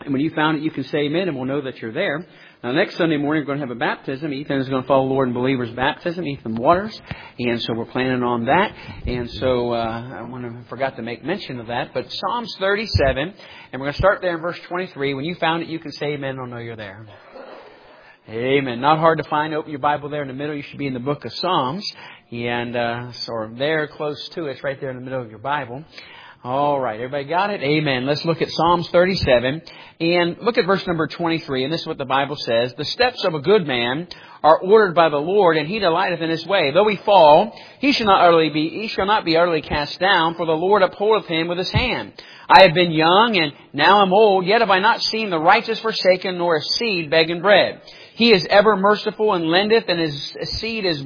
And when you found it, you can say amen, and we'll know that you're there. Now, next Sunday morning, we're going to have a baptism. Ethan is going to follow Lord and Believers baptism, Ethan Waters. And so we're planning on that. And so I forgot to make mention of that. But Psalms 37, and we're going to start there in verse 23. When you found it, you can say amen, and I'll know you're there. Amen. Not hard to find. Open your Bible there in the middle. You should be in the book of Psalms. And so there, close to it. It's right there in the middle of your Bible. All right. Everybody got it? Amen. Let's look at Psalms 37 and look at verse number 23. And this is what the Bible says. The steps of a good man are ordered by the Lord, and He delighteth in His way. Though he fall, he shall not be utterly cast down, for the Lord upholdeth him with His hand. I have been young, and now am old, yet have I not seen the righteous forsaken, nor a seed begging bread. He is ever merciful and lendeth, and his seed is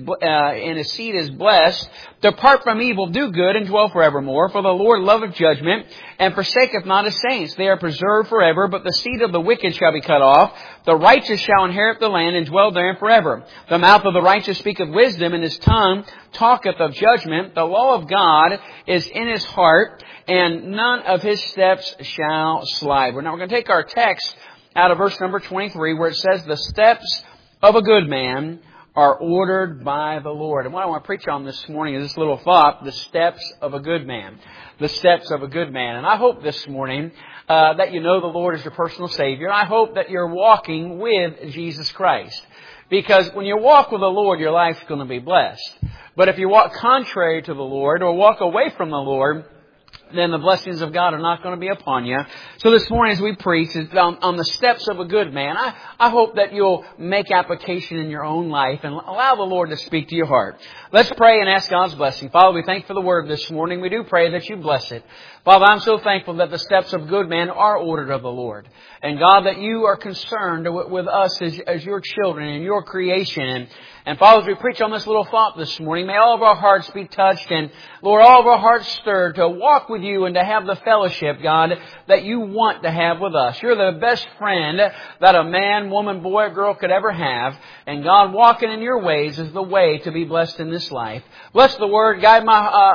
blessed. Depart from evil, do good, and dwell forevermore. For the Lord loveth judgment, and forsaketh not His saints. They are preserved forever, but the seed of the wicked shall be cut off. The righteous shall inherit the land, and dwell therein forever. The mouth of the righteous speaketh wisdom, and his tongue talketh of judgment. The law of God is in his heart, and none of his steps shall slide. Now we're going to take our text out of verse number 23, where it says, the steps of a good man are ordered by the Lord. And what I want to preach on this morning is this little thought, the steps of a good man. The steps of a good man. And I hope this morning that you know the Lord is your personal Savior. I hope that you're walking with Jesus Christ. Because when you walk with the Lord, your life's going to be blessed. But if you walk contrary to the Lord or walk away from the Lord, then the blessings of God are not going to be upon you. So this morning as we preach on the steps of a good man, I hope that you'll make application in your own life and allow the Lord to speak to your heart. Let's pray and ask God's blessing. Father, we thank you for the Word this morning. We do pray that you bless it. Father, I'm so thankful that the steps of good man are ordered of the Lord. And God, that you are concerned with us as your children and your creation. And Father, as we preach on this little thought this morning, may all of our hearts be touched and, Lord, all of our hearts stirred to walk with you and to have the fellowship, God, that you want to have with us. You're the best friend that a man, woman, boy, or girl could ever have. And God, walking in your ways is the way to be blessed in this life. Bless the Word, guide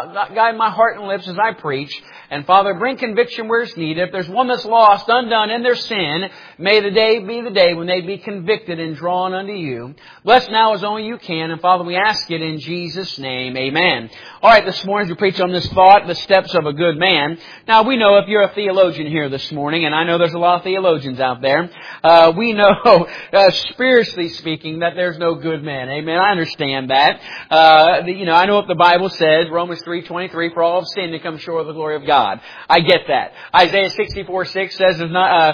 my heart and lips as I preach. And Father, bring conviction where it's needed. If there's one that's lost, undone in their sin, may the day be the day when they be convicted and drawn unto you. Bless now as only you can. And Father, we ask it in Jesus' name. Amen. All right, this morning we preach on this thought, the steps of a good man. Now, we know if you're a theologian here this morning, and I know there's a lot of theologians out there, we know, spiritually speaking, that there's no good man. Amen. I understand that. I know what the Bible says, Romans 3:23, for all have sinned and come short of the glory of God. I get that. Isaiah 64:6 says there's not,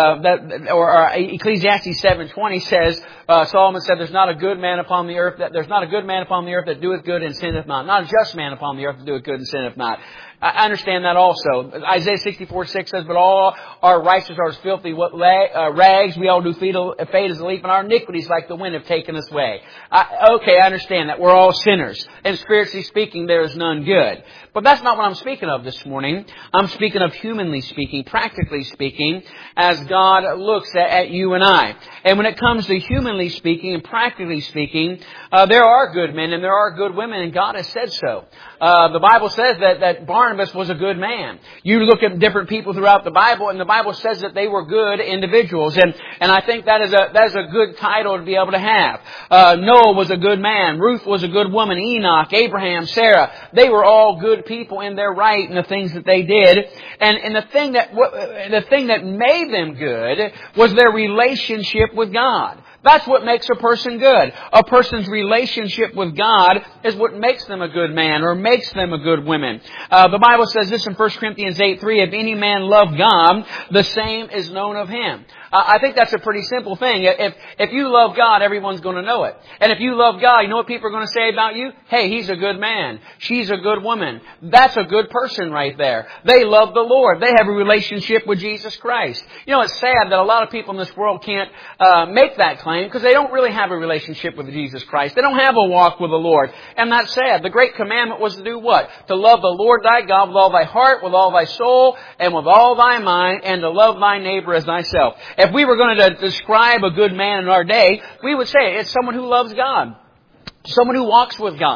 Ecclesiastes 7:20 says, Solomon said, there's not a good man upon the earth that doeth good and sinneth not. Not a just man upon the earth that doeth good and sinneth not. I understand that also. Isaiah 64:6 says, but all our righteousness are as filthy rags. We all do fade as a leaf, and our iniquities like the wind have taken us away. I understand that. We're all sinners. And spiritually speaking, there is none good. But that's not what I'm speaking of this morning. I'm speaking of humanly speaking, practically speaking, as God looks at you and I. And when it comes to humanly speaking and practically speaking, there are good men and there are good women, and God has said so. The Bible says that Barnabas was a good man. You look at different people throughout the Bible, and the Bible says that they were good individuals. And I think that is a good title to be able to have. Noah was a good man. Ruth was a good woman. Enoch, Abraham, Sarah. They were all good people in their right and the things that they did. And the thing that made them good was their relationship with God. That's what makes a person good. A person's relationship with God is what makes them a good man or makes them a good woman. The Bible says this in 1 Corinthians 8:3, if any man love God, the same is known of him. I think that's a pretty simple thing. If you love God, everyone's going to know it. And if you love God, you know what people are going to say about you? Hey, he's a good man. She's a good woman. That's a good person right there. They love the Lord. They have a relationship with Jesus Christ. You know, it's sad that a lot of people in this world can't make that claim because they don't really have a relationship with Jesus Christ. They don't have a walk with the Lord. And that's sad. The great commandment was to do what? To love the Lord thy God with all thy heart, with all thy soul, and with all thy mind, and to love thy neighbor as thyself. If we were going to describe a good man in our day, we would say it's someone who loves God. Someone who walks with God.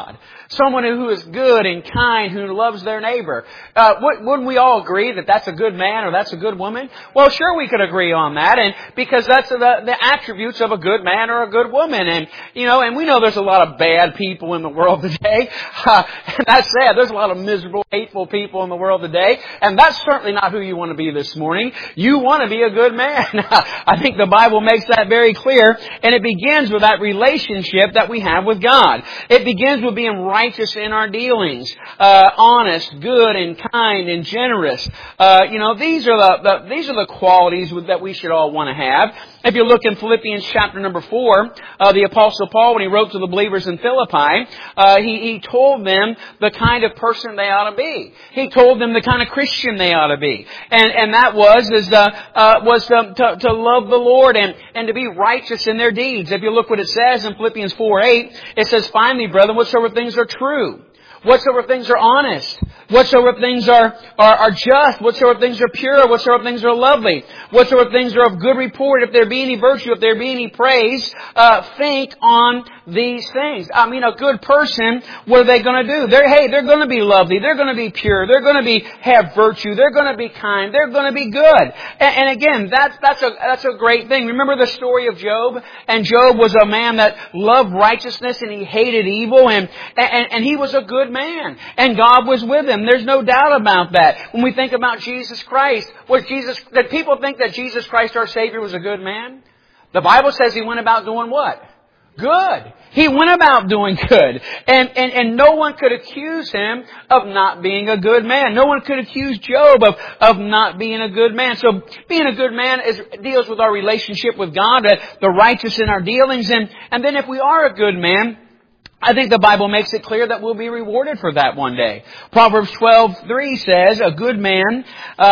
Someone who is good and kind, who loves their neighbor. Wouldn't we all agree that that's a good man or that's a good woman? Well, sure we could agree on that, and because that's the attributes of a good man or a good woman. And we know there's a lot of bad people in the world today. And that's sad. There's a lot of miserable, hateful people in the world today, and that's certainly not who you want to be this morning. You want to be a good man. I think the Bible makes that very clear, and it begins with that relationship that we have with God. It begins with being righteous in our dealings, honest, good, and kind, and generous. These are the qualities that we should all want to have. If you look in Philippians chapter number 4, the Apostle Paul, when he wrote to the believers in Philippi, he told them the kind of person they ought to be. He told them the kind of Christian they ought to be, and that was to love the Lord and to be righteous in their deeds. If you look what it says in Philippians 4:8, it says, "Finally, brethren, whatsoever things are true, whatsoever things are honest, whatsoever things are just, whatsoever things are pure, whatsoever things are lovely, whatsoever things are of good report, if there be any virtue, if there be any praise, think on these things." I mean, a good person, what are they going to do? They're going to be lovely. They're going to be pure. They're going to have virtue. They're going to be kind. They're going to be good. And again, that's a great thing. Remember the story of Job? And Job was a man that loved righteousness and he hated evil, and he was a good man. And God was with him. There's no doubt about that. When we think about Jesus Christ, did people think that Jesus Christ our Savior was a good man? The Bible says He went about doing what? Good. He went about doing good. And no one could accuse Him of not being a good man. No one could accuse Job of not being a good man. So being a good man deals with our relationship with God, the righteous in our dealings. And then if we are a good man, I think the Bible makes it clear that we'll be rewarded for that one day. Proverbs 12:3 says, a good man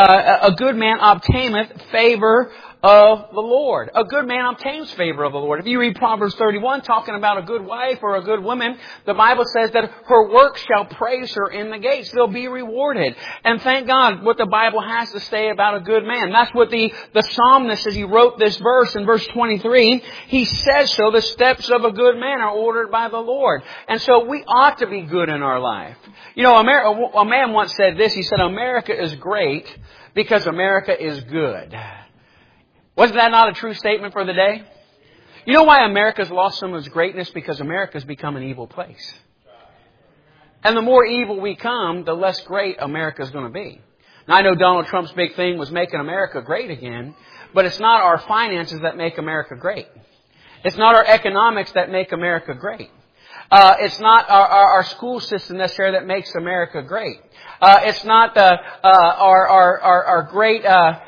obtaineth favor of the Lord. A good man obtains favor of the Lord. If you read Proverbs 31 talking about a good wife or a good woman, the Bible says that her work shall praise her in the gates. They'll be rewarded. And thank God what the Bible has to say about a good man. That's what the psalmist, as he wrote this verse in verse 23, he says so, the steps of a good man are ordered by the Lord. And so we ought to be good in our life. A man once said this, he said, America is great because America is good. Wasn't that not a true statement for the day? You know why America's lost some of its greatness? Because America's become an evil place. And the more evil we come, the less great America's going to be. Now, I know Donald Trump's big thing was making America great again, but it's not our finances that make America great. It's not our economics that make America great. It's not our school system necessarily that makes America great. It's not our great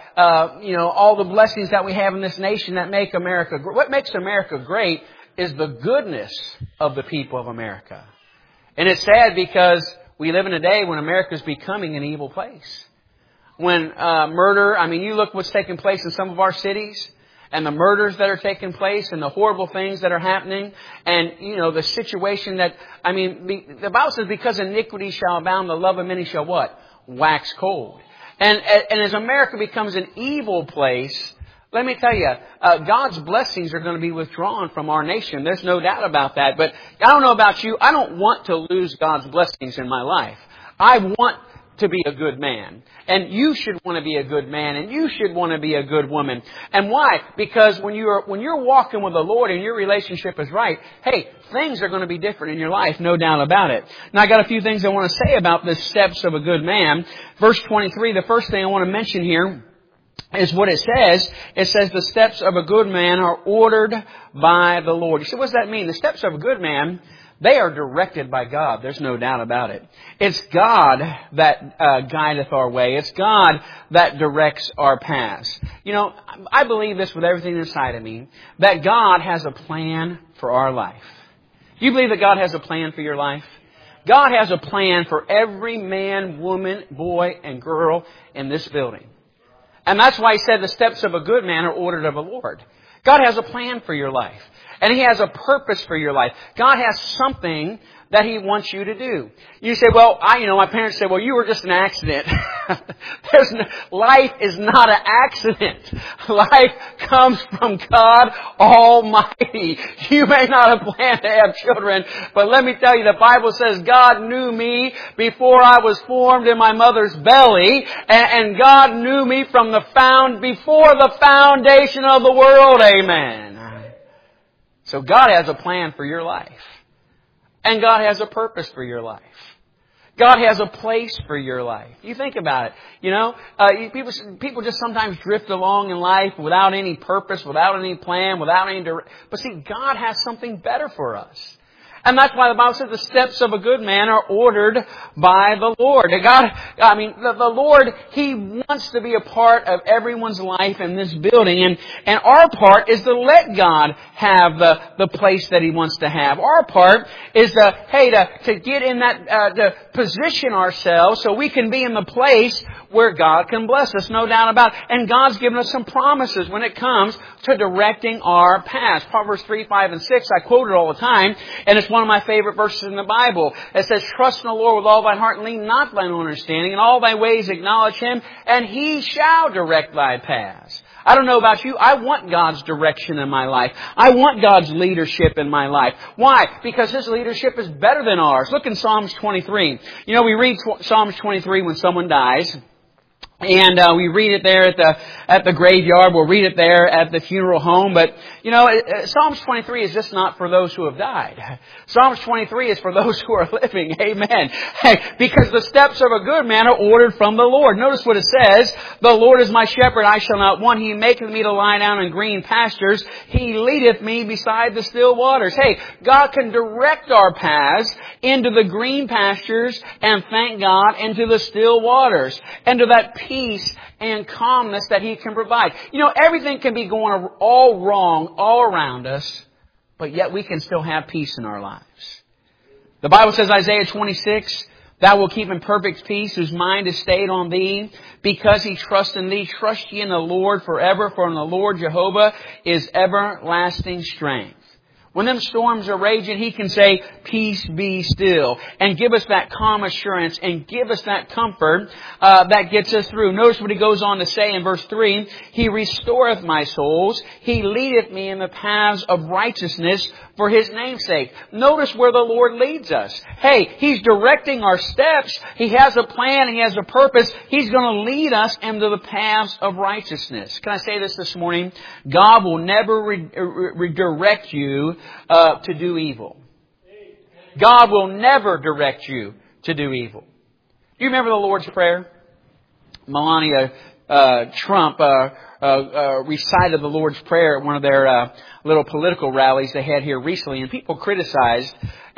all the blessings that we have in this nation that make America great. What makes America great is the goodness of the people of America. And it's sad because we live in a day when America is becoming an evil place. When murder, you look what's taking place in some of our cities, and the murders that are taking place, and the horrible things that are happening, and the situation that, the Bible says, because iniquity shall abound, the love of many shall what? Wax cold. And as America becomes an evil place, let me tell you, God's blessings are going to be withdrawn from our nation. There's no doubt about that. But I don't know about you. I don't want to lose God's blessings in my life. I want to be a good man. And you should want to be a good man. And you should want to be a good woman. And why? Because when you're walking with the Lord and your relationship is right, hey, things are going to be different in your life, no doubt about it. Now, I got a few things I want to say about the steps of a good man. Verse 23, the first thing I want to mention here is what it says. It says the steps of a good man are ordered by the Lord. You say, what does that mean? The steps of a good man, they are directed by God. There's no doubt about it. It's God that guideth our way. It's God that directs our paths. I believe this with everything inside of me, that God has a plan for our life. Do you believe that God has a plan for your life? God has a plan for every man, woman, boy, and girl in this building. And that's why He said the steps of a good man are ordered of the Lord. God has a plan for your life. And He has a purpose for your life. God has something that He wants you to do. You say, well, my parents said, well, you were just an accident. Life is not an accident. Life comes from God Almighty. You may not have planned to have children, but let me tell you, the Bible says God knew me before I was formed in my mother's belly, and God knew me from before the foundation of the world. Amen. So God has a plan for your life. And God has a purpose for your life. God has a place for your life. You think about it. People just sometimes drift along in life without any purpose, without any plan, without any direction. But see, God has something better for us. And that's why the Bible says the steps of a good man are ordered by the Lord. The Lord, He wants to be a part of everyone's life in this building. And our part is to let God have the place that He wants to have. Our part is to get in that, to position ourselves so we can be in the place where God can bless us, no doubt about it. And God's given us some promises when it comes to directing our paths. Proverbs 3, 5, and 6, I quote it all the time, and it's one of my favorite verses in the Bible. It says, trust in the Lord with all thy heart and lean not thine own understanding. In all thy ways acknowledge Him, and He shall direct thy paths. I don't know about you. I want God's direction in my life. I want God's leadership in my life. Why? Because His leadership is better than ours. Look in Psalms 23. We read Psalms 23 when someone dies. And we read it there at the graveyard. We'll read it there at the funeral home. But Psalms 23 is just not for those who have died. Psalms 23 is for those who are living. Amen. Because the steps of a good man are ordered from the Lord. Notice what it says: "The Lord is my shepherd; I shall not want. He maketh me to lie down in green pastures. He leadeth me beside the still waters." Hey, God can direct our paths into the green pastures, and thank God, into the still waters, and to that peace and calmness that He can provide. Everything can be going all wrong all around us, but yet we can still have peace in our lives. The Bible says, Isaiah 26, "Thou wilt keep in perfect peace whose mind is stayed on Thee, because he trusts in Thee. Trust ye in the Lord forever, for in the Lord Jehovah is everlasting strength." When them storms are raging, He can say, "Peace be still," and give us that calm assurance and give us that comfort that gets us through. Notice what He goes on to say in verse 3. "He restoreth my souls. He leadeth me in the paths of righteousness for His name's sake." Notice where the Lord leads us. Hey, He's directing our steps. He has a plan. He has a purpose. He's going to lead us into the paths of righteousness. Can I say this morning? God will never redirect you to do evil. God will never direct you to do evil. Do you remember the Lord's Prayer? Melania Trump recited the Lord's Prayer at one of their little political rallies they had here recently, and people criticized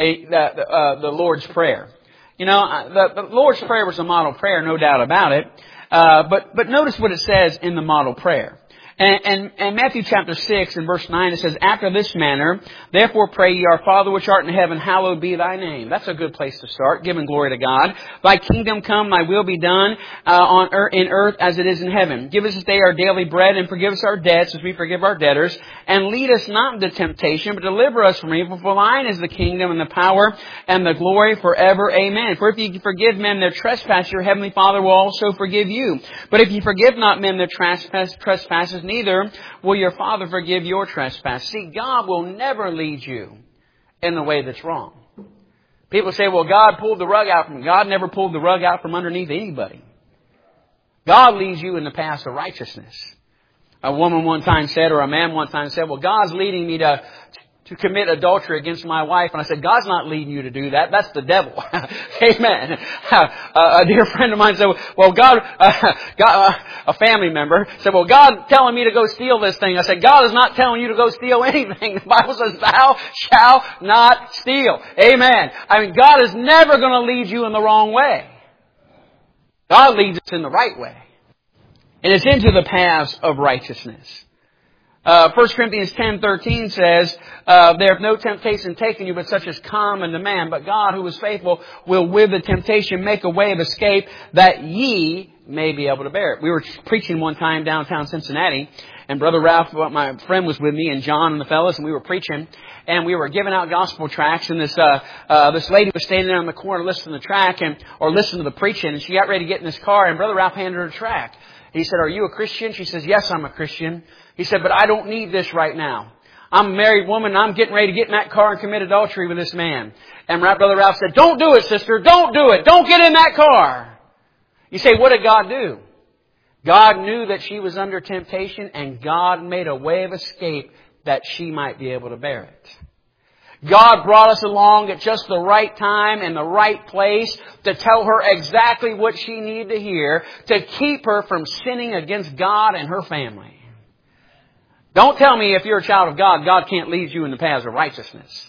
the Lord's Prayer. The Lord's Prayer was a model prayer, no doubt about it. But notice what it says in the model prayer. And Matthew chapter 6 and verse 9, it says, "After this manner, therefore pray ye, Our Father which art in heaven, hallowed be Thy name." That's a good place to start, giving glory to God. "Thy kingdom come, Thy will be done in earth as it is in heaven. Give us this day our daily bread, and forgive us our debts as we forgive our debtors. And lead us not into temptation, but deliver us from evil. For Thine is the kingdom and the power and the glory forever. Amen. For if ye forgive men their trespass, your heavenly Father will also forgive you. But if ye forgive not men their trespasses, neither will your Father forgive your trespass." See, God will never lead you in the way that's wrong. People say, well, God pulled the rug out from me. God never pulled the rug out from underneath anybody. God leads you in the path of righteousness. A woman one time said, or a man one time said, well, God's leading me to commit adultery against my wife. And I said, God's not leading you to do that. That's the devil. Amen. A dear friend of mine said, well, God, a family member said, well, God telling me to go steal this thing. I said, God is not telling you to go steal anything. The Bible says, "Thou shalt not steal." Amen. God is never going to lead you in the wrong way. God leads us in the right way. And it's into the paths of righteousness. 1 Corinthians 10:13 says, "There hath no temptation taken you, but such as common to man. But God, who is faithful, will with the temptation make a way of escape, that ye may be able to bear it. We were preaching one time downtown Cincinnati, and Brother Ralph, my friend, was with me, and John and the fellas, and we were preaching, and we were giving out gospel tracts, and this lady was standing there on the corner listening to the track, or listening to the preaching, and she got ready to get in this car, and Brother Ralph handed her a tract. He said, "Are you a Christian?" She says, "Yes, I'm a Christian." He said, "But I don't need this right now. I'm a married woman, and I'm getting ready to get in that car and commit adultery with this man." And Brother Ralph said, "Don't do it, sister. Don't do it. Don't get in that car." You say, what did God do? God knew that she was under temptation, and God made a way of escape that she might be able to bear it. God brought us along at just the right time and the right place to tell her exactly what she needed to hear to keep her from sinning against God and her family. Don't tell me if you're a child of God, God can't lead you in the paths of righteousness.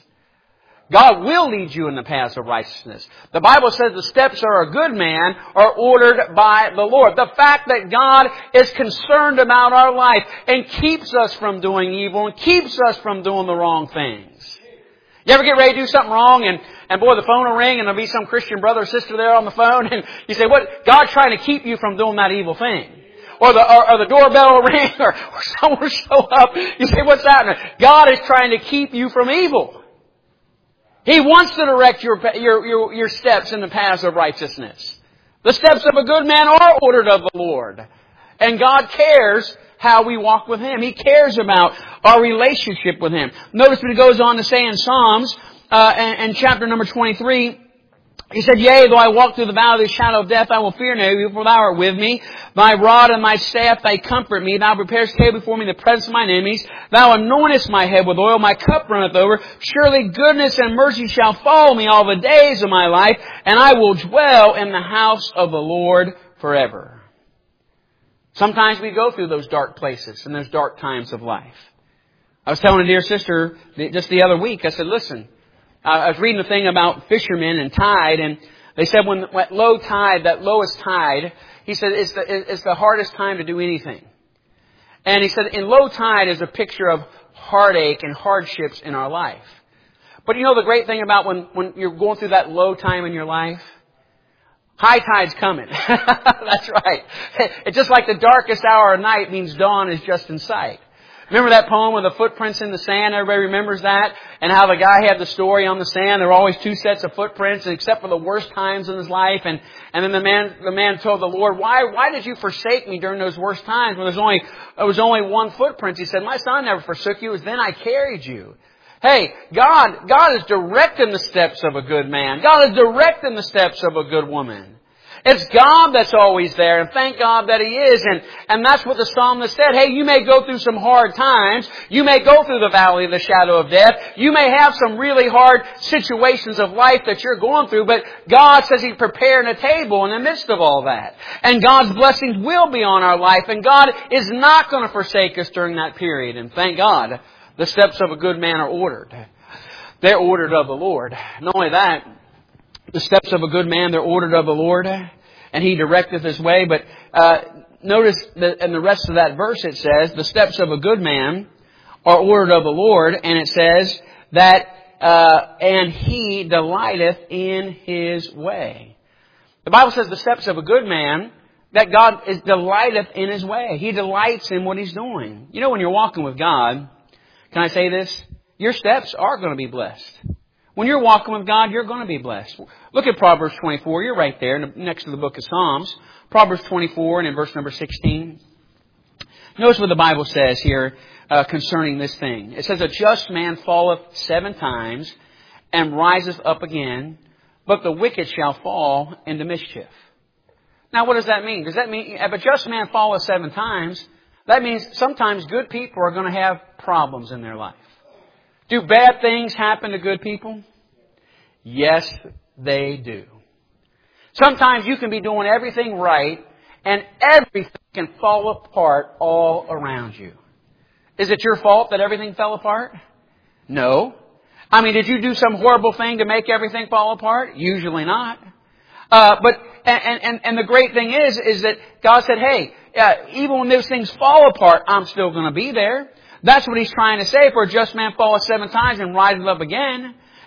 God will lead you in the paths of righteousness. The Bible says the steps of a good man are ordered by the Lord. The fact that God is concerned about our life and keeps us from doing evil and keeps us from doing the wrong things. You ever get ready to do something wrong and boy, the phone will ring and there'll be some Christian brother or sister there on the phone and you say, what? God's trying to keep you from doing that evil thing. Or the doorbell will ring or someone will show up. You say, what's that? God is trying to keep you from evil. He wants to direct your steps in the paths of righteousness. The steps of a good man are ordered of the Lord. And God cares how we walk with Him. He cares about our relationship with Him. Notice what He goes on to say in Psalms, in chapter number 23, He said, "Yea, though I walk through the valley of the shadow of death, I will fear no evil, for Thou art with me. Thy rod and Thy staff, They comfort me. Thou preparest a table before me in the presence of mine enemies. Thou anointest my head with oil, my cup runneth over. Surely goodness and mercy shall follow me all the days of my life, and I will dwell in the house of the Lord forever." Sometimes we go through those dark places and those dark times of life. I was telling a dear sister just the other week, I said, listen, I was reading a thing about fishermen and tide, and they said when at low tide, that lowest tide, he said it's the hardest time to do anything. And he said in low tide is a picture of heartache and hardships in our life. But you know the great thing about when you're going through that low time in your life? High tide's coming. That's right. It's just like the darkest hour of night means dawn is just in sight. Remember that poem with the footprints in the sand? Everybody remembers that? And how the guy had the story on the sand. There were always two sets of footprints, except for the worst times in his life. And then the man told the Lord, why did you forsake me during those worst times when there was only one footprint? He said, my son never forsook you. It was then I carried you. Hey, God is directing the steps of a good man. God is directing the steps of a good woman. It's God that's always there, and thank God that He is. And that's what the psalmist said. Hey, you may go through some hard times. You may go through the valley of the shadow of death. You may have some really hard situations of life that you're going through, but God says He's preparing a table in the midst of all that. And God's blessings will be on our life, and God is not going to forsake us during that period. And thank God, the steps of a good man are ordered. They're ordered of the Lord. Not only that, the steps of a good man, they're ordered of the Lord, and He directeth His way. But notice that in the rest of that verse it says, the steps of a good man are ordered of the Lord, and it says that, and He delighteth in His way. The Bible says the steps of a good man, that God delighteth in His way. He delights in what He's doing. You know, when you're walking with God, can I say this? Your steps are going to be blessed. When you're walking with God, you're going to be blessed. Look at Proverbs 24. You're right there next to the book of Psalms. Proverbs 24 and in verse number 16. Notice what the Bible says here concerning this thing. It says, a just man falleth 7 times and riseth up again, but the wicked shall fall into mischief. Now, what does that mean? Does that mean if a just man falleth 7 times, that means sometimes good people are going to have problems in their life. Do bad things happen to good people? Yes, they do. Sometimes you can be doing everything right and everything can fall apart all around you. Is it your fault that everything fell apart? No. I mean, did you do some horrible thing to make everything fall apart? Usually not. But the great thing is that God said, hey, even when those things fall apart, I'm still going to be there. That's what He's trying to say. For a just man falleth 7 times and riseth up again.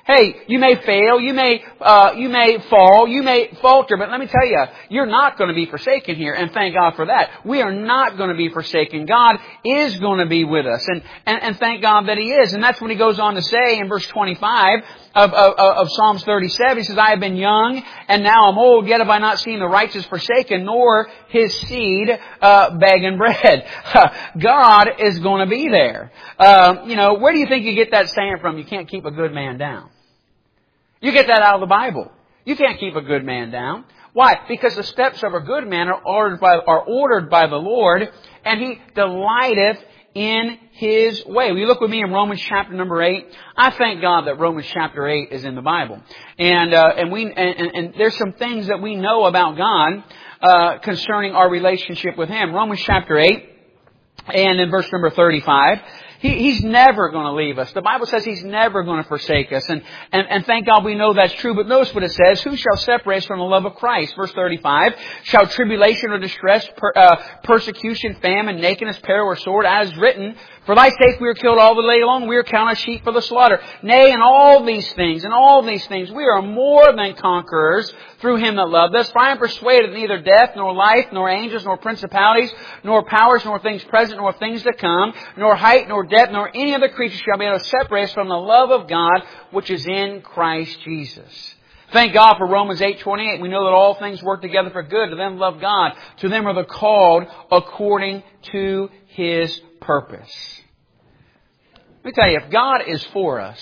Hey, you may fail, you may fall, you may falter, but let me tell you, you're not going to be forsaken here, and thank God for that. We are not going to be forsaken. God is going to be with us, and thank God that He is. And that's what He goes on to say in verse 25 of Psalms 37. He says, I have been young, and now I'm old, yet have I not seen the righteous forsaken, nor his seed begging bread. God is going to be there. Where do you think you get that saying from? You can't keep a good man down. You get that out of the Bible. You can't keep a good man down. Why? Because the steps of a good man are ordered by the Lord, and He delighteth in His way. Will you look with me in Romans chapter number 8? I thank God that Romans chapter 8 is in the Bible. And there's some things that we know about God concerning our relationship with Him. Romans chapter 8 and in verse number 35. He's never going to leave us. The Bible says He's never going to forsake us. And thank God we know that's true. But notice what it says. Who shall separate us from the love of Christ? Verse 35. Shall tribulation or distress, persecution, famine, nakedness, peril, or sword? As written, for Thy sake we are killed all the day long. We are counted as sheep for the slaughter. Nay, in all these things, we are more than conquerors through Him that loved us. For I am persuaded that neither death, nor life, nor angels, nor principalities, nor powers, nor things present, nor things to come, nor height, nor depth, nor any other creature shall be able to separate us from the love of God which is in Christ Jesus. Thank God for Romans 8:28. We know that all things work together for good to them who love God. To them are the called according to His purpose. Let me tell you, if God is for us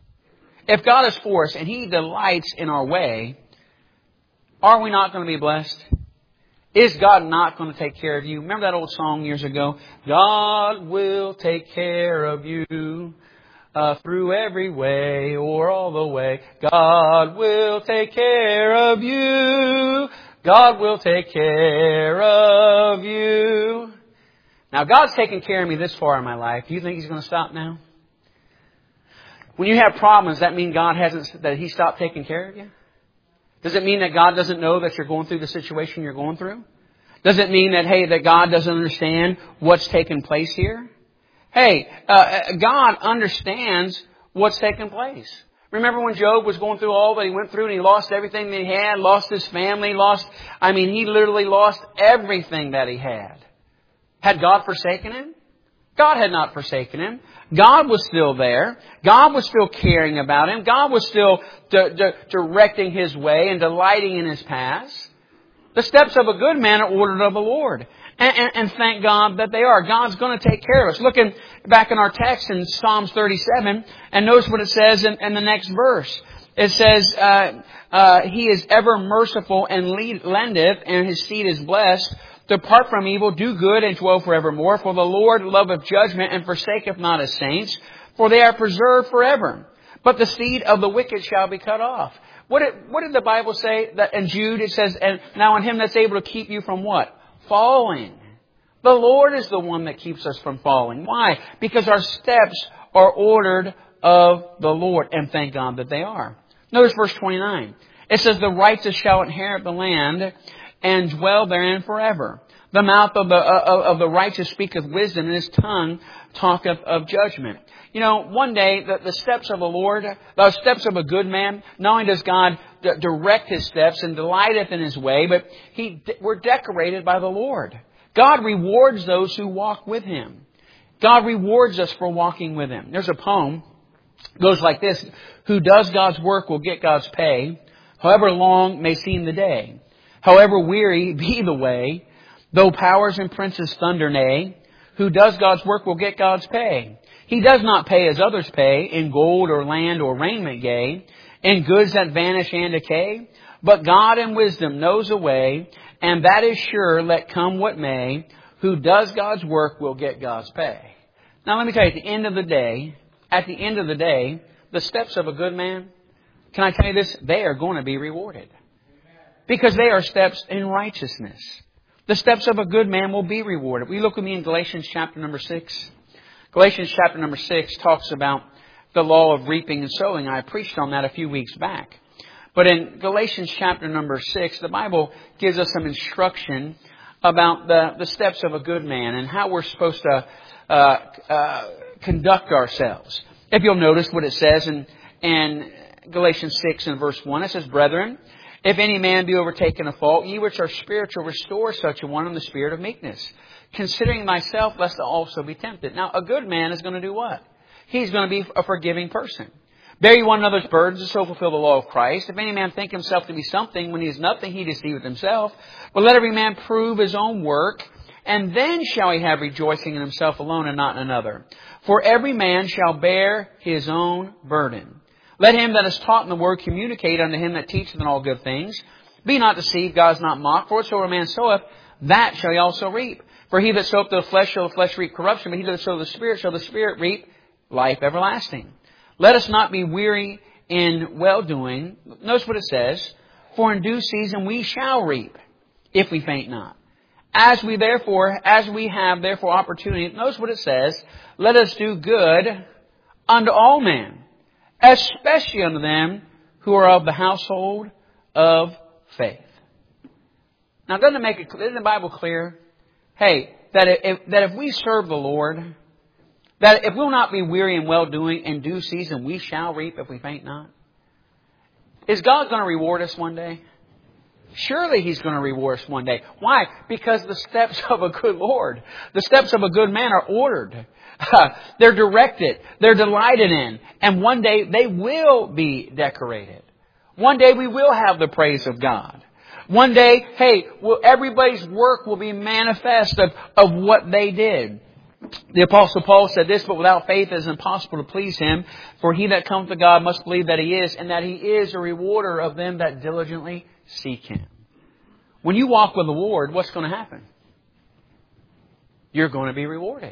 and He delights in our way, are we not going to be blessed? Is God not going to take care of you? Remember that old song years ago? God will take care of you through every way or all the way. God will take care of you. God will take care of you. Now, God's taken care of me this far in my life. Do you think He's going to stop now? When you have problems, does that mean that He stopped taking care of you? Does it mean that God doesn't know that you're going through the situation you're going through? Does it mean that God doesn't understand what's taking place here? God understands what's taking place. Remember when Job was going through all that he went through and he lost everything that he had, lost his family, he literally lost everything that he had. Had God forsaken him? God had not forsaken him. God was still there. God was still caring about him. God was still directing his way and delighting in his paths. The steps of a good man are ordered of the Lord. And thank God that they are. God's going to take care of us. Looking back in our text in Psalms 37, and notice what it says in the next verse. It says, He is ever merciful and lendeth, and His seed is blessed. Depart from evil, do good, and dwell forevermore. For the Lord loveth judgment, and forsaketh not His saints, for they are preserved forever. But the seed of the wicked shall be cut off. What did the Bible say? That in Jude it says, and now on Him that's able to keep you from what? Falling. The Lord is the one that keeps us from falling. Why? Because our steps are ordered of the Lord, and thank God that they are. Notice verse 29. It says, the righteous shall inherit the land, and dwell therein forever. The mouth of the righteous speaketh wisdom, and his tongue talketh of judgment. One day, the steps of the Lord, the steps of a good man, not only does God direct his steps and delighteth in His way, but we're decorated by the Lord. God rewards those who walk with Him. God rewards us for walking with Him. There's a poem, it goes like this. Who does God's work will get God's pay, however long may seem the day. However weary be the way, though powers and princes thunder nay, who does God's work will get God's pay. He does not pay as others pay, in gold or land or raiment gay, in goods that vanish and decay. But God in wisdom knows a way, and that is sure, let come what may. Who does God's work will get God's pay. Now let me tell you, at the end of the day, the steps of a good man, can I tell you this? They are going to be rewarded. Because they are steps in righteousness. The steps of a good man will be rewarded. We look with me in Galatians chapter number 6. Galatians chapter number 6 talks about the law of reaping and sowing. I preached on that a few weeks back. But in Galatians chapter number 6, the Bible gives us some instruction about the steps of a good man and how we're supposed to conduct ourselves. If you'll notice what it says in Galatians 6 and verse 1, it says, Brethren, if any man be overtaken of fault, ye which are spiritual, restore such a one in the spirit of meekness, considering thyself, lest thou also be tempted. Now, a good man is going to do what? He's going to be a forgiving person. Bear ye one another's burdens, and so fulfill the law of Christ. If any man think himself to be something, when he is nothing, he deceiveth himself. But let every man prove his own work, and then shall he have rejoicing in himself alone, and not in another. For every man shall bear his own burden. Let him that is taught in the word communicate unto him that teacheth in all good things. Be not deceived, God is not mocked. For whatsoever a man soweth, that shall he also reap. For he that soweth to the flesh shall the flesh reap corruption, but he that soweth to the Spirit shall the Spirit reap life everlasting. Let us not be weary in well-doing. Notice what it says. For in due season we shall reap, if we faint not. As we have therefore opportunity, notice what it says. Let us do good unto all men, especially unto them who are of the household of faith. Now, isn't the Bible clear? Hey, that if we serve the Lord, that if we'll not be weary in well-doing, in due season we shall reap if we faint not. Is God going to reward us one day? Surely He's going to reward us one day. Why? Because the steps of a good Lord, the steps of a good man are ordered. They're directed. They're delighted in. And one day they will be decorated. One day we will have the praise of God. One day, everybody's work will be manifest of what they did. The Apostle Paul said this, but without faith it is impossible to please Him. For he that cometh to God must believe that He is, and that He is a rewarder of them that diligently seek Him. When you walk with the Lord, what's going to happen? You're going to be rewarded.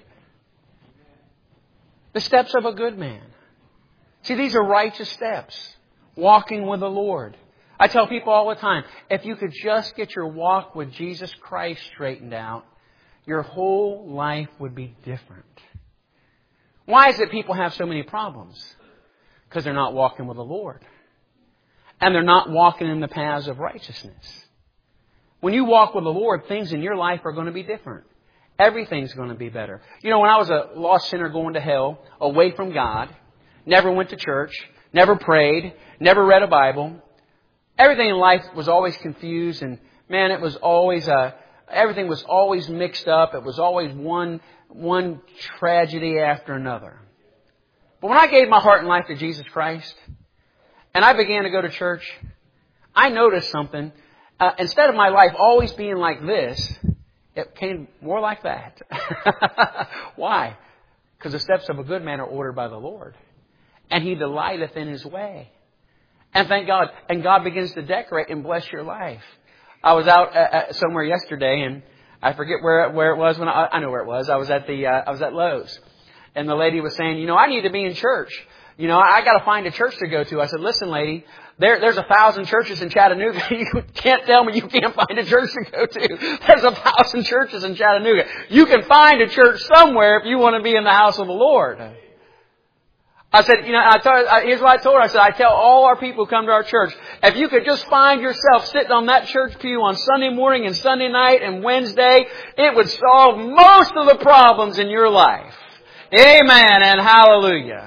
The steps of a good man. See, these are righteous steps. Walking with the Lord. I tell people all the time, if you could just get your walk with Jesus Christ straightened out, your whole life would be different. Why is it people have so many problems? Because they're not walking with the Lord. And they're not walking in the paths of righteousness. When you walk with the Lord, things in your life are going to be different. Everything's going to be better. You know, when I was a lost sinner going to hell, away from God, never went to church, never prayed, never read a Bible, everything in life was always confused, and man, it was always everything was always mixed up. It was always one tragedy after another. But when I gave my heart and life to Jesus Christ, and I began to go to church, I noticed something. Instead of my life always being like this, it came more like that. Why? Because the steps of a good man are ordered by the Lord. And He delighteth in His way. And thank God. And God begins to decorate and bless your life. I was out somewhere yesterday, and I forget where it was. I know where it was. I was at Lowe's. And the lady was saying, I need to be in church. I got to find a church to go to. I said, listen, lady, there's 1,000 churches in Chattanooga. You can't tell me you can't find a church to go to. There's 1,000 churches in Chattanooga. You can find a church somewhere if you want to be in the house of the Lord. I said, here's what I told her. I said, I tell all our people who come to our church, if you could just find yourself sitting on that church pew on Sunday morning and Sunday night and Wednesday, it would solve most of the problems in your life. Amen and hallelujah.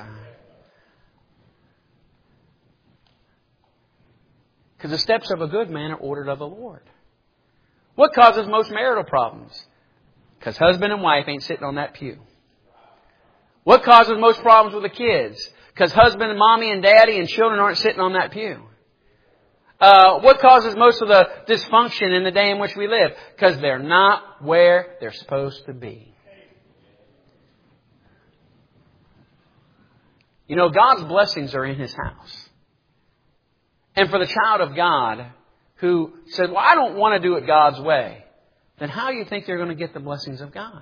Because the steps of a good man are ordered of the Lord. What causes most marital problems? Because husband and wife ain't sitting on that pew. What causes most problems with the kids? Because husband and mommy and daddy and children aren't sitting on that pew. What causes most of the dysfunction in the day in which we live? Because they're not where they're supposed to be. God's blessings are in His house. And for the child of God who said, well, I don't want to do it God's way, then how do you think they're going to get the blessings of God?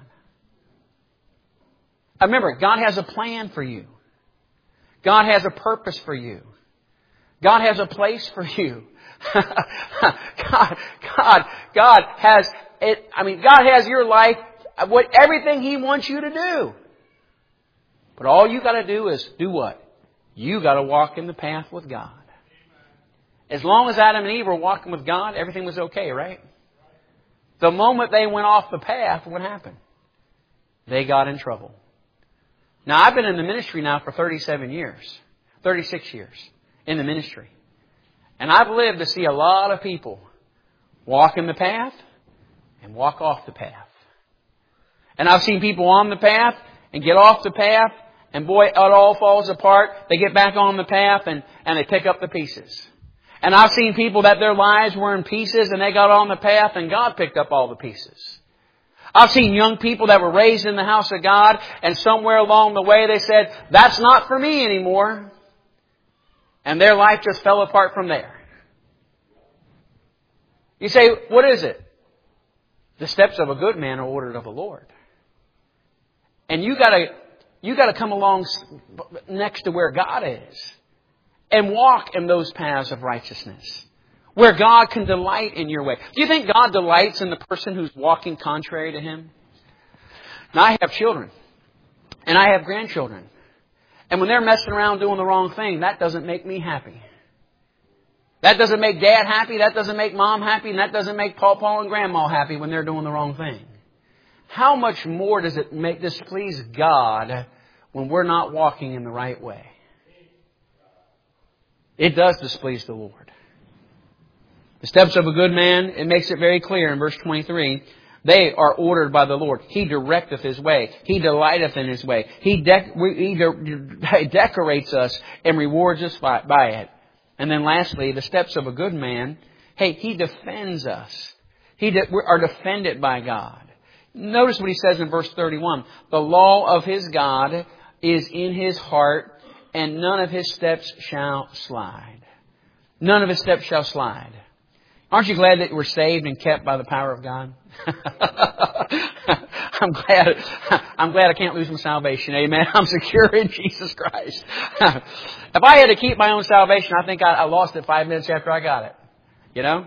Remember, God has a plan for you. God has a purpose for you. God has a place for you. God has it. God has your life, everything He wants you to do. But all you got to do is do what? You got to walk in the path with God. As long as Adam and Eve were walking with God, everything was okay, right? The moment they went off the path, what happened? They got in trouble. Now, I've been in the ministry now for 36 years. in the ministry. And I've lived to see a lot of people walk in the path and walk off the path. And I've seen people on the path and get off the path, and boy, it all falls apart. They get back on the path and they pick up the pieces. And I've seen people that their lives were in pieces and they got on the path and God picked up all the pieces. I've seen young people that were raised in the house of God, and somewhere along the way they said, that's not for me anymore. And their life just fell apart from there. You say, what is it? The steps of a good man are ordered of the Lord. And you gotta come along next to where God is and walk in those paths of righteousness, where God can delight in your way. Do you think God delights in the person who's walking contrary to Him? Now, I have children. And I have grandchildren. And when they're messing around doing the wrong thing, that doesn't make me happy. That doesn't make Dad happy. That doesn't make Mom happy. And that doesn't make Paw and Grandma happy when they're doing the wrong thing. How much more does it make displease God when we're not walking in the right way? It does displease the Lord. The steps of a good man, it makes it very clear in verse 23, they are ordered by the Lord. He directeth His way. He delighteth in His way. He decorates us and rewards us by it. And then lastly, the steps of a good man, He defends us. We are defended by God. Notice what He says in verse 31. The law of His God is in His heart, and none of His steps shall slide. None of His steps shall slide. Aren't you glad that we're saved and kept by the power of God? I'm glad I can't lose my salvation. Amen. I'm secure in Jesus Christ. If I had to keep my own salvation, I think I lost it 5 minutes after I got it. You know?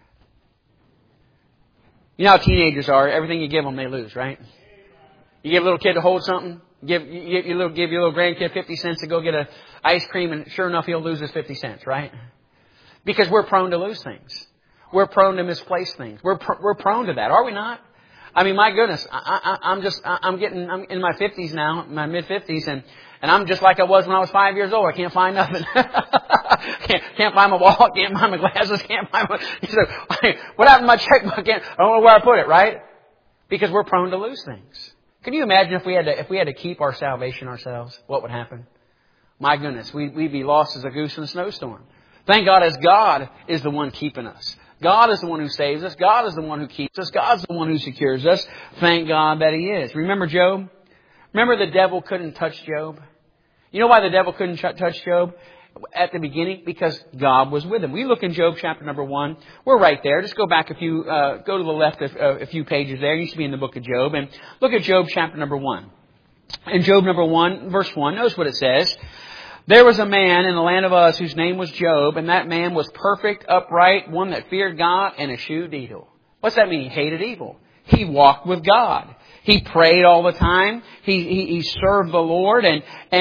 You know how teenagers are. Everything you give them, they lose, right? You give a little kid to hold something. Give your little grandkid 50 cents to go get an ice cream, and sure enough, he'll lose his 50 cents, right? Because we're prone to lose things. We're prone to misplace things. We're prone to that, are we not? I mean, my goodness, I'm in my 50s now, my mid-50s, and I'm just like I was when I was 5 years old. I can't find nothing. can't find my wallet, can't find my glasses, can't find my... What happened to my checkbook? I don't know where I put it, right? Because we're prone to lose things. Can you imagine if we had to keep our salvation ourselves? What would happen? My goodness, we'd be lost as a goose in a snowstorm. Thank God, as God is the one keeping us. God is the one who saves us. God is the one who keeps us. God's the one who secures us. Thank God that He is. Remember Job? Remember the devil couldn't touch Job? You know why the devil couldn't touch Job at the beginning? Because God was with him. We look in Job chapter number 1. We're right there. Just go back go to the left a few pages there. You should be in the book of Job. And look at Job chapter number 1. In Job number 1, verse 1, notice what it says. There was a man in the land of Uz whose name was Job, and that man was perfect, upright, one that feared God, and eschewed evil. What's that mean? He hated evil. He walked with God. He prayed all the time. He served the Lord, and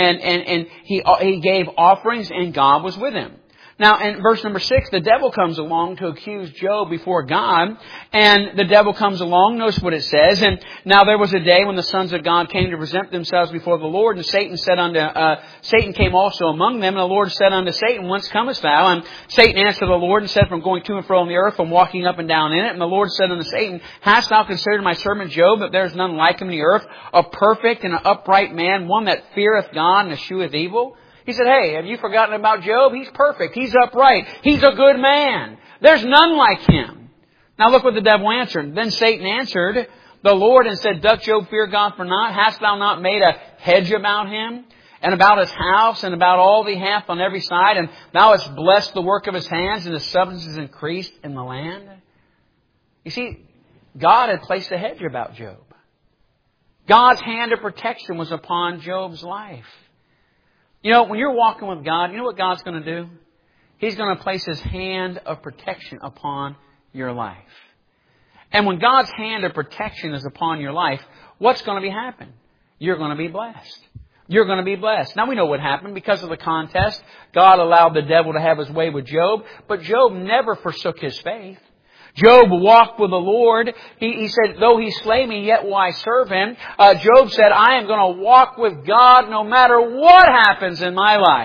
he gave offerings, and God was with him. Now, in verse number 6, the devil comes along to accuse Job before God. And the devil comes along. Notice what it says. And now there was a day when the sons of God came to present themselves before the Lord. And Satan came also among them. And the Lord said unto Satan, Whence comest thou? And Satan answered the Lord and said, From going to and fro on the earth, from walking up and down in it. And the Lord said unto Satan, Hast thou considered my servant Job, that there is none like him in the earth, a perfect and an upright man, one that feareth God and escheweth evil? He said, hey, have you forgotten about Job? He's perfect. He's upright. He's a good man. There's none like him. Now look what the devil answered. Then Satan answered the Lord and said, Doth Job fear God for naught? Hast thou not made a hedge about him, and about his house, and about all that he hath on every side? And thou hast blessed the work of his hands, and his substance is increased in the land? You see, God had placed a hedge about Job. God's hand of protection was upon Job's life. You know, when you're walking with God, you know what God's going to do? He's going to place His hand of protection upon your life. And when God's hand of protection is upon your life, what's going to happen? You're going to be blessed. You're going to be blessed. Now we know what happened. Because of the contest, God allowed the devil to have his way with Job. But Job never forsook his faith. Job walked with the Lord. He said, though He slay me, yet will I serve Him. Job said, I am going to walk with God no matter what happens in my life.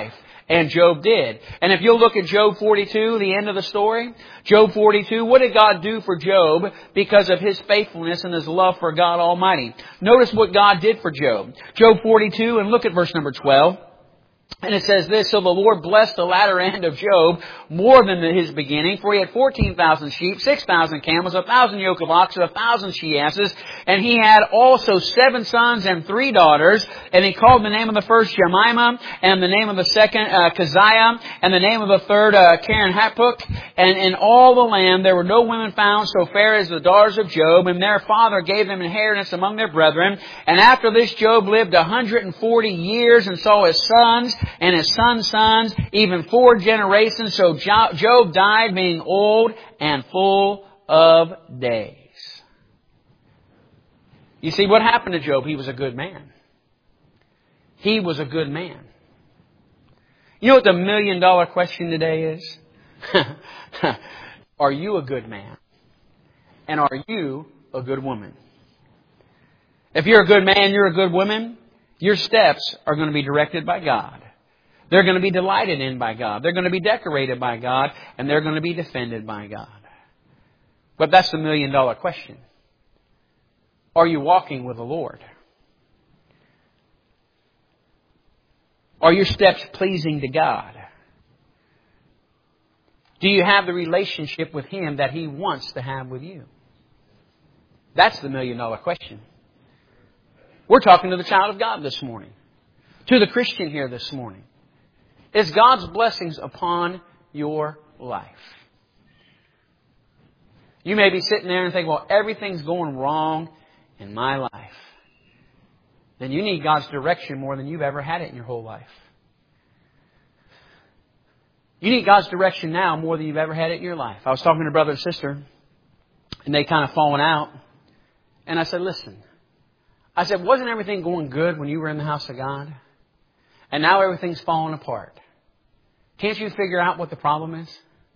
And Job did. And if you'll look at Job 42, the end of the story, Job 42, what did God do for Job because of his faithfulness and his love for God Almighty? Notice what God did for Job. Job 42, and look at verse number 12. And it says this, so the Lord blessed the latter end of Job more than his beginning, for he had 14,000 sheep, 6,000 camels, 1,000 yoke of oxen, 1,000 she-asses, and he had also 7 sons and 3 daughters, and he called the name of the first Jemimah, and the name of the second Keziah, and the name of the third Karen-Hapuk, and in all the land there were no women found so fair as the daughters of Job, and their father gave them inheritance among their brethren, and after this Job lived 140 years and saw his sons, and his sons' sons, even 4 generations. So Job died being old and full of days. You see, what happened to Job? He was a good man. He was a good man. You know what the $1 million question today is? Are you a good man? And are you a good woman? If you're a good man, you're a good woman, your steps are going to be directed by God. They're going to be delighted in by God. They're going to be decorated by God. And they're going to be defended by God. But that's the $1 million question. Are you walking with the Lord? Are your steps pleasing to God? Do you have the relationship with Him that He wants to have with you? That's the $1 million question. We're talking to the child of God this morning. To the Christian here this morning. Is God's blessings upon your life? You may be sitting there and think, well, everything's going wrong in my life. Then you need God's direction more than you've ever had it in your whole life. You need God's direction now more than you've ever had it in your life. I was talking to a brother and sister, and they kind of fallen out. And I said, listen. I said, wasn't everything going good when you were in the house of God? And now everything's falling apart. Can't you figure out what the problem is?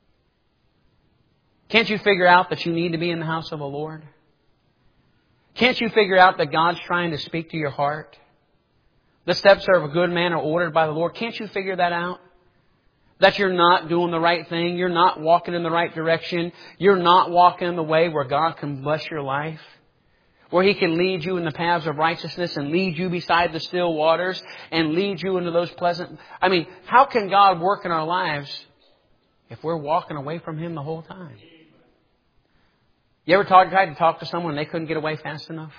Can't you figure out that you need to be in the house of the Lord? Can't you figure out that God's trying to speak to your heart? The steps of a good man are ordered by the Lord. Can't you figure that out? That you're not doing the right thing. You're not walking in the right direction. You're not walking in the way where God can bless your life. Where He can lead you in the paths of righteousness and lead you beside the still waters and lead you into those pleasant... I mean, how can God work in our lives if we're walking away from Him the whole time? You ever tried to talk to someone and they couldn't get away fast enough?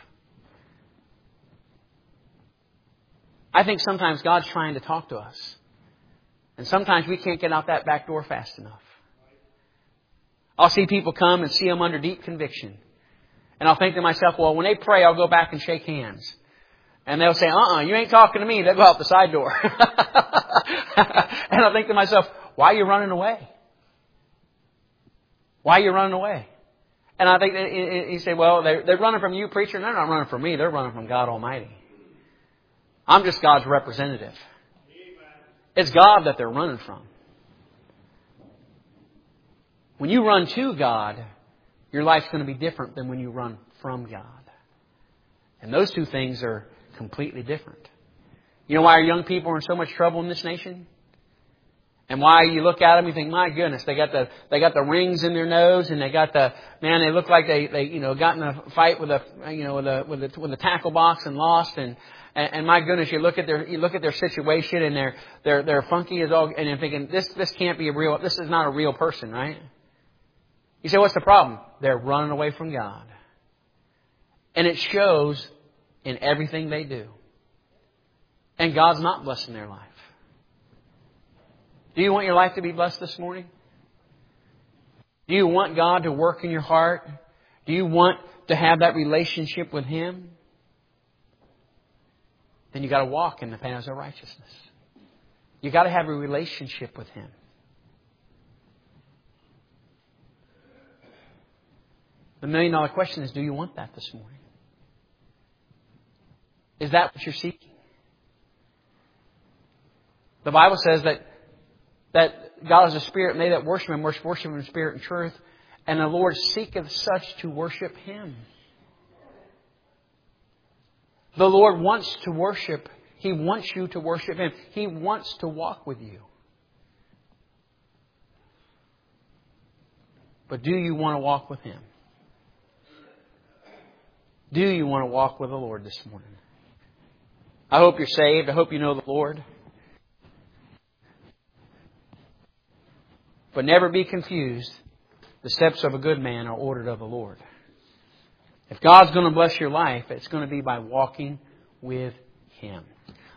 I think sometimes God's trying to talk to us. And sometimes we can't get out that back door fast enough. I'll see people come and see them under deep conviction. And I'll think to myself, well, when they pray, I'll go back and shake hands. And they'll say, you ain't talking to me. They'll go out the side door. And I'll think to myself, why are you running away? Why are you running away? And I think he said, well, they're running from you, preacher. They're not running from me. They're running from God Almighty. I'm just God's representative. It's God that they're running from. When you run to God, your life's going to be different than when you run from God. And those two things are completely different. You know why our young people are in so much trouble in this nation? And why you look at them, you think, my goodness, they got the rings in their nose, and they look like they got in a fight with the tackle box and lost, and my goodness, you look at their situation, and they're funky as all, and you're thinking, this can't be this is not a real person, right? You say, what's the problem? They're running away from God. And it shows in everything they do. And God's not blessing their life. Do you want your life to be blessed this morning? Do you want God to work in your heart? Do you want to have that relationship with Him? Then you've got to walk in the paths of righteousness. You've got to have a relationship with Him. The $1 million question is, do you want that this morning? Is that what you're seeking? The Bible says that God is a spirit, and they that worship Him worship Him in spirit and truth. And the Lord seeketh such to worship Him. The Lord wants to worship. He wants you to worship Him. He wants to walk with you. But do you want to walk with Him? Do you want to walk with the Lord this morning? I hope you're saved. I hope you know the Lord. But never be confused. The steps of a good man are ordered of the Lord. If God's going to bless your life, it's going to be by walking with Him.